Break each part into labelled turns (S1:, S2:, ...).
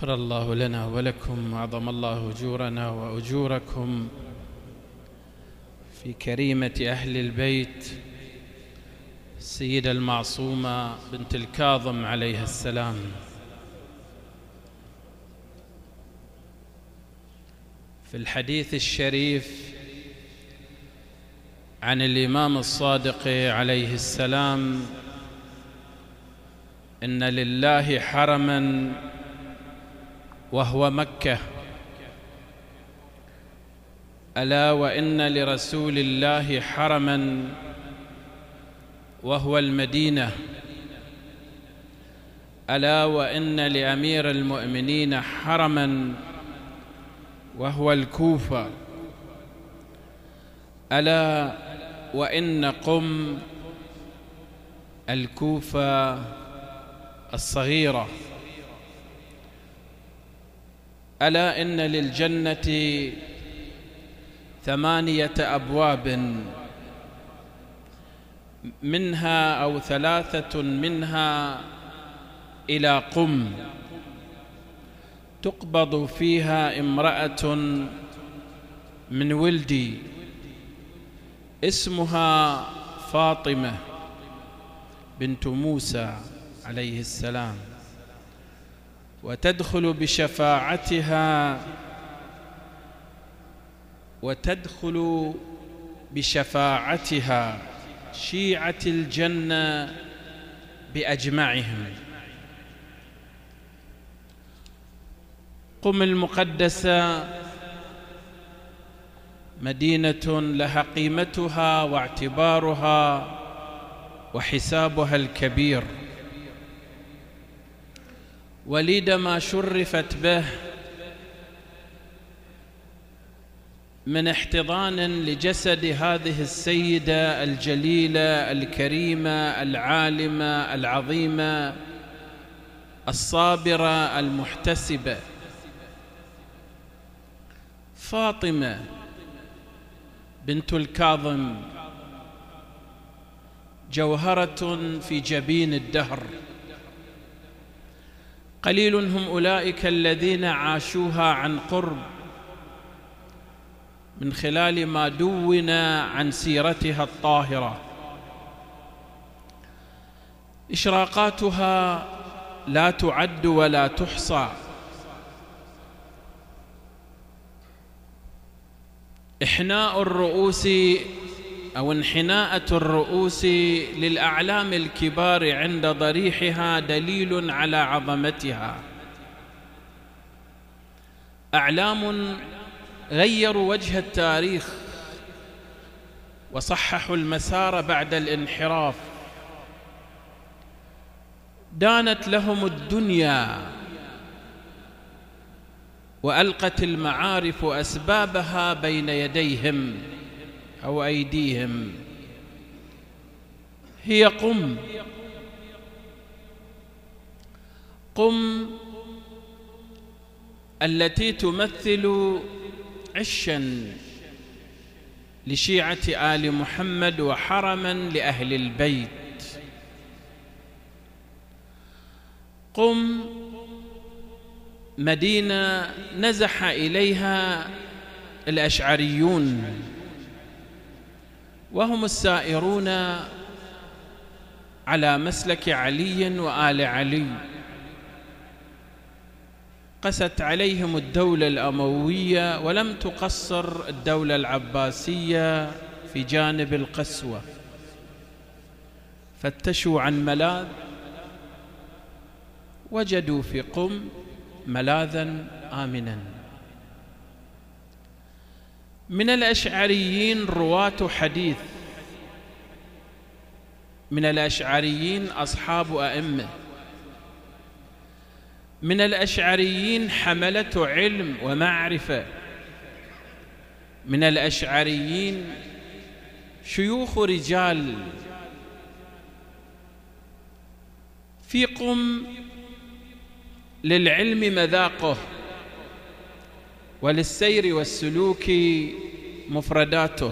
S1: غفر الله لنا ولكم وأعظم الله أجورنا وأجوركم في كريمة أهل البيت السيدة المعصومة بنت الكاظم عليها السلام. في الحديث الشريف عن الإمام الصادق عليه السلام: إن لله حرما وهو مكة، ألا وإن لرسول الله حرما وهو المدينة، ألا وإن لأمير المؤمنين حرما وهو الكوفة، ألا وإن قم الكوفة الصغيرة، ألا إن للجنة 8 أبواب، منها أو 3 منها إلى قم، تقبض فيها امرأة من ولدي اسمها فاطمة بنت موسى عليه السلام، وتدخل بشفاعتها شيعة الجنة بأجمعهم. قم المقدسة مدينة لها قيمتها واعتبارها وحسابها الكبير، وليد ما شرفت به من احتضان لجسد هذه السيدة الجليلة الكريمة العالمة العظيمة الصابرة المحتسبة، فاطمة بنت الكاظم، جوهرة في جبين الدهر. قليل هم أولئك الذين عاشوها عن قرب من خلال ما دون عن سيرتها الطاهرة. إشراقاتها لا تعد ولا تحصى، إحناء الرؤوس أو انحناءة الرؤوس للأعلام الكبار عند ضريحها دليل على عظمتها. أعلام غيروا وجه التاريخ وصححوا المسار بعد الانحراف، دانت لهم الدنيا وألقت المعارف أسبابها بين يديهم أو أيديهم. هي قم التي تمثل عشا لشيعة آل محمد وحرما لأهل البيت. قم مدينة نزح إليها الأشعريون، وهم السائرون على مسلك علي وآل علي. قست عليهم الدولة الأموية ولم تقصر الدولة العباسية في جانب القسوة، فتشوا عن ملاذ وجدوا في قم ملاذا آمنا. من الأشعريين رواة حديث، من الأشعريين أصحاب أئمة، من الأشعريين حملة علم ومعرفة، من الأشعريين شيوخ رجال. في قم للعلم مذاقه وللسير والسلوك مفرداته.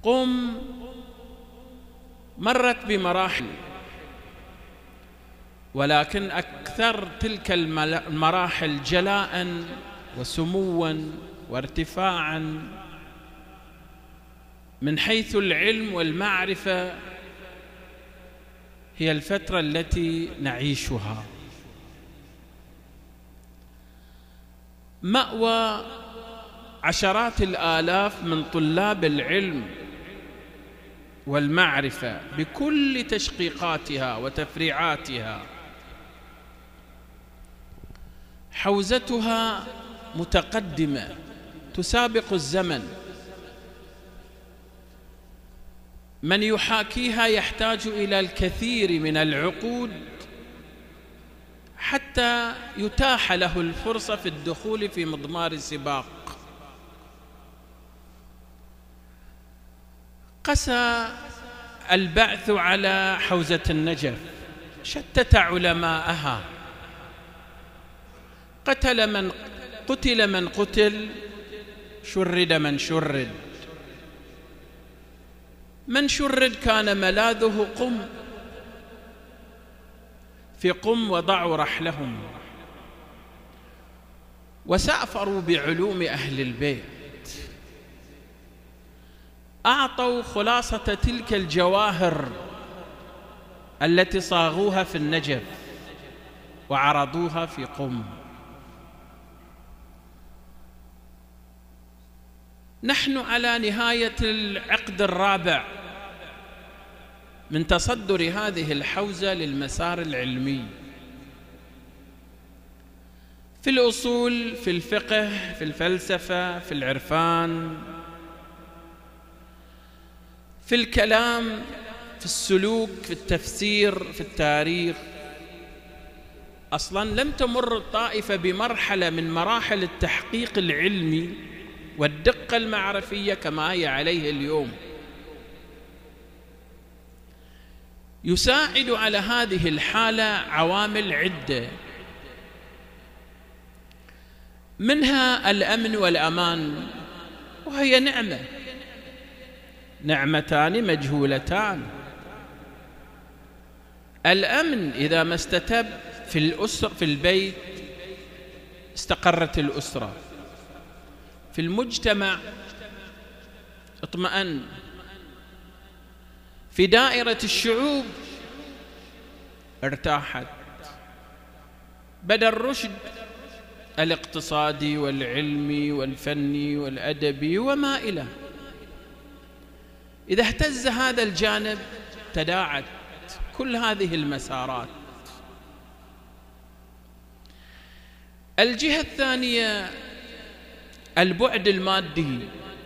S1: مرت بمراحل، ولكن أكثر تلك المراحل جلاء وسموا وارتفاعا من حيث العلم والمعرفة هي الفترة التي نعيشها، مأوى عشرات الآلاف من طلاب العلم والمعرفة بكل تشقيقاتها وتفريعاتها. حوزتها متقدمة تسابق الزمن، من يحاكيها يحتاج إلى الكثير من العقود حتى يتاح له الفرصة في الدخول في مضمار السباق. قسى البعث على حوزة النجف، شتت علماءها، قتل من قتل، شرد من شرد. من شرد كان ملاذه قم، في قم وضعوا رحلهم وسافروا بعلوم أهل البيت، أعطوا خلاصة تلك الجواهر التي صاغوها في النجف وعرضوها في قم. نحن على نهاية العقد الرابع من تصدر هذه الحوزة للمسار العلمي، في الأصول، في الفقه، في الفلسفة، في العرفان، في الكلام، في السلوك، في التفسير، في التاريخ. أصلاً لم تمر الطائفة بمرحلة من مراحل التحقيق العلمي والدقة المعرفية كما هي عليه اليوم. يساعد على هذه الحالة عوامل عدة، منها الأمن والأمان، وهي نعمتان مجهولتان. الأمن إذا ما استتب في الأسرة، في البيت استقرت الأسرة، في المجتمع اطمأن، في دائرة الشعوب ارتاحت، بدا الرشد الاقتصادي والعلمي والفني والأدبي وما إلى. إذا اهتز هذا الجانب تداعت كل هذه المسارات. الجهة الثانية البعد المادي.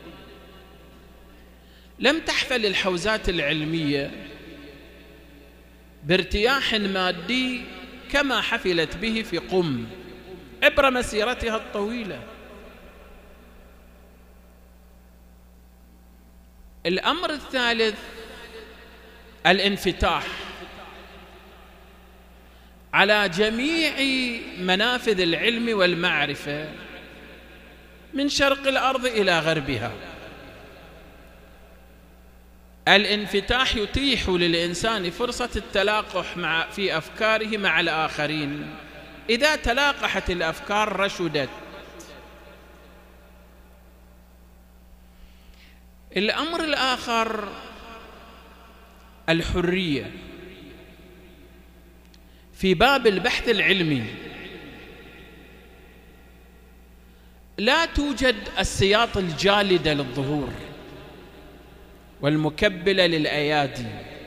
S1: لم تحفل الحوزات العلمية بارتياح مادي كما حفلت به في قم عبر مسيرتها الطويلة. الأمر الثالث الانفتاح على جميع منافذ العلم والمعرفة من شرق الأرض إلى غربها. الانفتاح يتيح للإنسان فرصة التلاقح في أفكاره مع الآخرين. إذا تلاقحت الأفكار رشدت. الأمر الآخر الحرية في باب البحث العلمي. لا توجد السياط الجالدة للظهور والمكبلة للأيادي،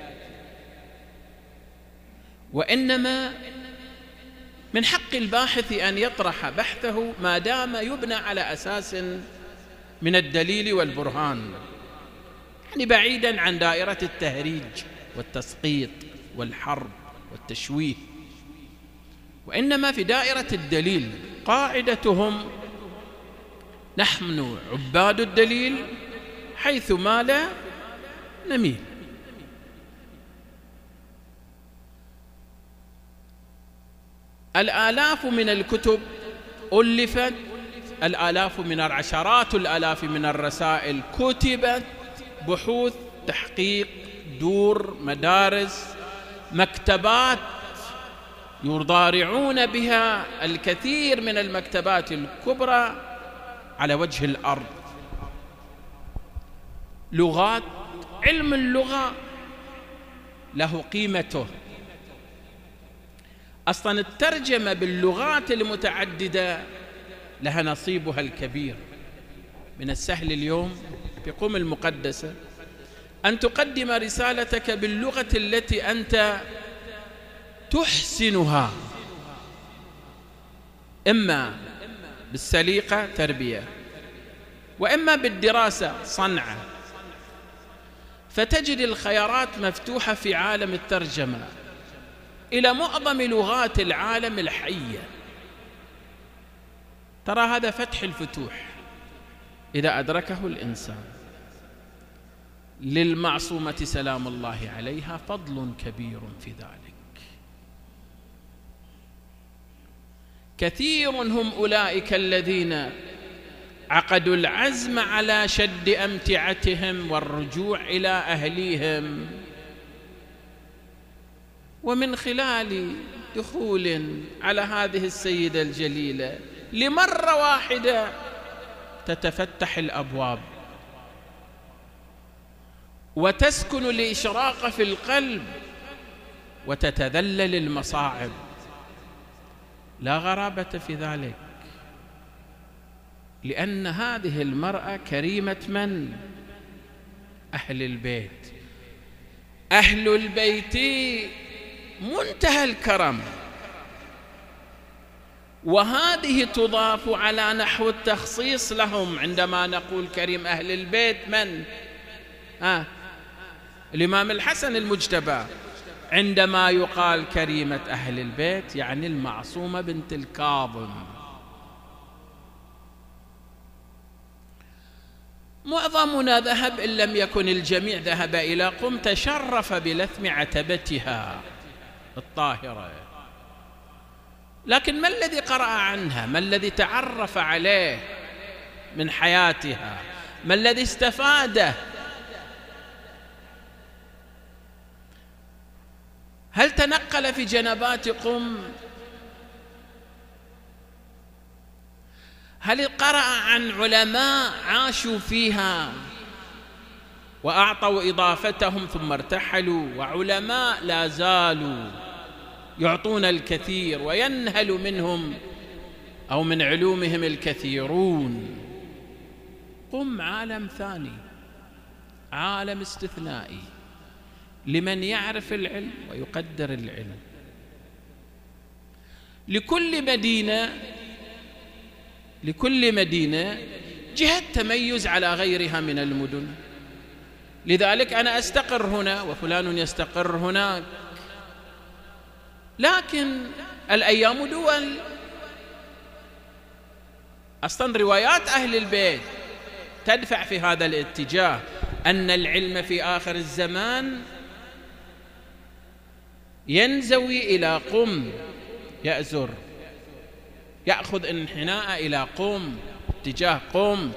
S1: وإنما من حق الباحث أن يطرح بحثه ما دام يبنى على أساس من الدليل والبرهان، يعني بعيداً عن دائرة التهريج والتسقيط والحرب والتشويه، وإنما في دائرة الدليل. قاعدتهم نحن عباد الدليل حيث ما لا نميل. الآلاف من الكتب ألفت، الآلاف من عشرات الآلاف من الرسائل كتبت، بحوث، تحقيق، دور، مدارس، مكتبات يضارعون بها الكثير من المكتبات الكبرى على وجه الأرض. لغات، علم اللغة له قيمته. أصلا الترجمة باللغات المتعددة لها نصيبها الكبير. من السهل اليوم في قم المقدسة أن تقدم رسالتك باللغة التي أنت تحسنها، إما بالسليقة تربية، وإما بالدراسة صنعة، فتجد الخيارات مفتوحة في عالم الترجمة إلى معظم لغات العالم الحية. ترى هذا فتح الفتوح إذا أدركه الإنسان. للمعصومة سلام الله عليها فضل كبير في ذلك. كثير هم أولئك الذين عقدوا العزم على شد أمتعتهم والرجوع إلى أهليهم، ومن خلال دخول على هذه السيدة الجليلة لمرة واحدة تتفتح الأبواب وتسكن الإشراق في القلب وتتذلل المصاعب. لا غرابة في ذلك، لأن هذه المرأة كريمة من؟ أهل البيت. أهل البيت منتهى الكرم، وهذه تضاف على نحو التخصيص لهم. عندما نقول كريم أهل البيت من؟ الإمام الحسن المجتبى. عندما يقال كريمة أهل البيت يعني المعصومة بنت الكاظم. معظمنا ذهب، إن لم يكن الجميع ذهب إلى قم، تشرف بلثم عتبتها الطاهرة. لكن ما الذي قرأ عنها؟ ما الذي تعرف عليه من حياتها؟ ما الذي استفاده؟ هل تنقل في جنبات قم؟ هل قرأ عن علماء عاشوا فيها وأعطوا إضافتهم ثم ارتحلوا، وعلماء لا زالوا يعطون الكثير وينهل منهم أو من علومهم الكثيرون؟ قم عالم ثاني، عالم استثنائي لمن يعرف العلم ويقدر العلم. لكل مدينة جهة تميز على غيرها من المدن. لذلك أنا أستقر هنا وفلان يستقر هناك، لكن الأيام دول. أصلا روايات أهل البيت تدفع في هذا الاتجاه، أن العلم في آخر الزمان ينزوي إلى قم، يأزر، يأخذ انحناء إلى قم، اتجاه قم.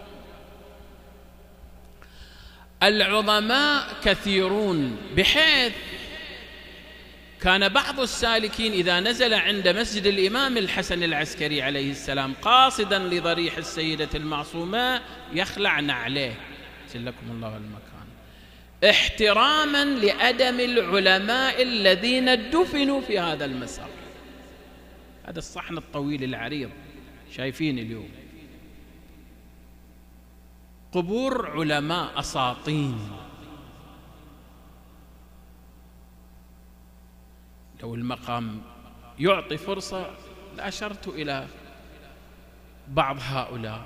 S1: العظماء كثيرون، بحيث كان بعض السالكين إذا نزل عند مسجد الإمام الحسن العسكري عليه السلام قاصدا لضريح السيدة المعصومة يخلع نعليه، سلكم الله المكان، احتراما لأدم العلماء الذين دفنوا في هذا المسار. هذا الصحن الطويل العريض شايفين اليوم قبور علماء أساطين. لو المقام يعطي فرصة لأشرت إلى بعض هؤلاء.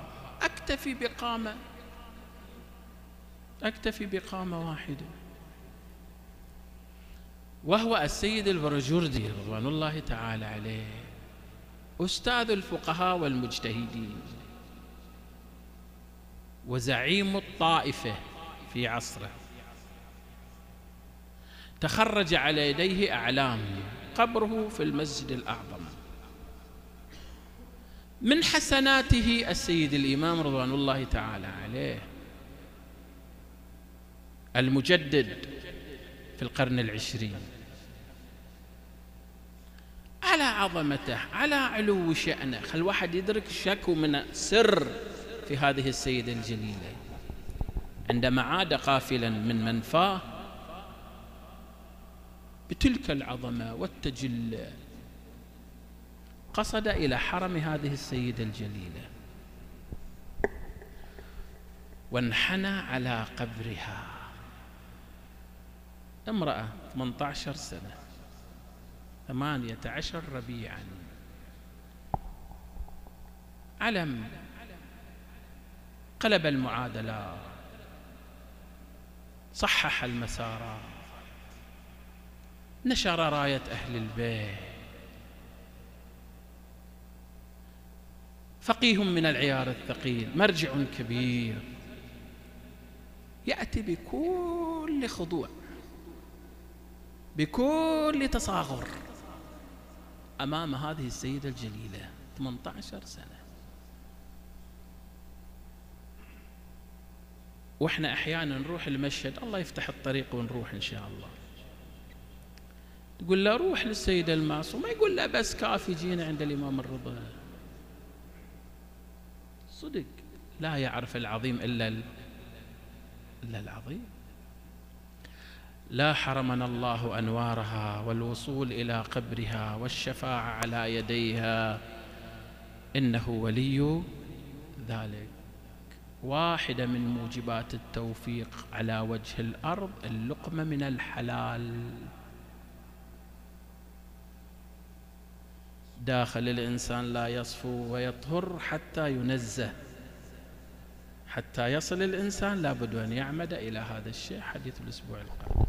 S1: أكتفي بقامة واحدة، وهو السيد البرجردي رضوان الله تعالى عليه، أستاذ الفقهاء والمجتهدين وزعيم الطائفة في عصره. تخرج على يديه أعلام، قبره في المسجد الأعظم. من حسناته السيد الإمام رضوان الله تعالى عليه المجدد في القرن العشرين، على عظمته، على علو شأنه. خل الواحد يدرك شكو من سر في هذه السيدة الجليلة. عندما عاد قافلا من منفاه بتلك العظمة والتجلى، قصد إلى حرم هذه السيدة الجليلة وانحنى على قبرها. امرأة 18 سنة، 18 ربيعا، علم، قلب المعادلات، صحح المسارات، نشر راية أهل البيت، فقيه من العيار الثقيل، مرجع كبير، يأتي بكل خضوع، بكل تصاغر أمام هذه السيدة الجليلة 18 سنة. وإحنا أحيانا نروح المشهد، الله يفتح الطريق ونروح إن شاء الله، تقول له روح للسيدة المعصومة، يقول له بس كافي جينا عند الإمام الرضا. صدق لا يعرف العظيم إلا العظيم. لا حرمنا الله أنوارها والوصول إلى قبرها والشفاعة على يديها، إنه ولي ذلك. واحدة من موجبات التوفيق على وجه الأرض اللقمة من الحلال. داخل الإنسان لا يصفو ويطهر حتى ينزه، حتى يصل الإنسان لابد أن يعمد إلى هذا الشيء. حديث الأسبوع القادم.